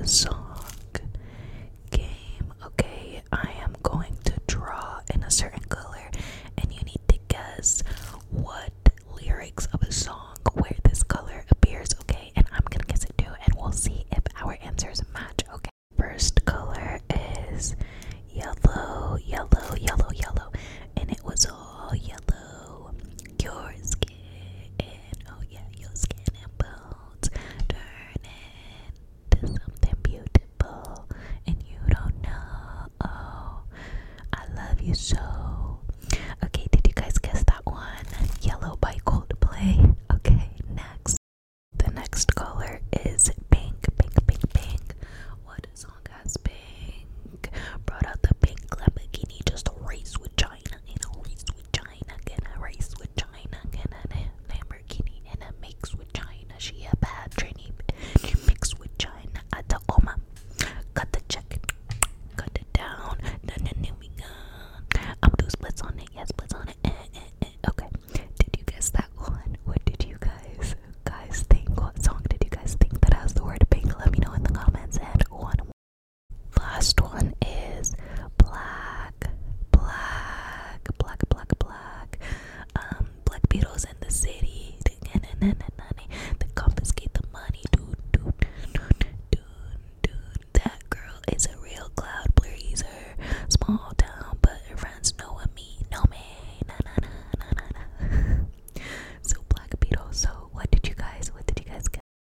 a song game. Okay, I am going to draw in a certain color, and you need to guess what lyrics of a song where this color appears. Okay, and I'm gonna guess it too, and we'll see if our answers match. Okay, first color is yellow, yellow, yellow, yellow, and it was all yellow. Your skin, oh yeah, your skin and bones turn into something beautiful, and you don't know. Oh, I love you so. Okay, did you guys guess that one? Yellow by Coldplay. Okay, next. The next color is pink, pink, pink, pink. What song has pink? Brought out the pink Lamborghini, just a race with China, in a race with China, gonna race with China, gonna Lamborghini, and a mix with China. She a bad trainee, she mixed with China. I tell Oma, cut the check, cut it down, then we gone. I'm do splits on it, yeah, splits on it. Okay, did you guess that one? What did you guys think? What song did you guys think that has the word pink? Let me know in the comments. And one last one is black, black, black, black, black. Black Beatles in the city.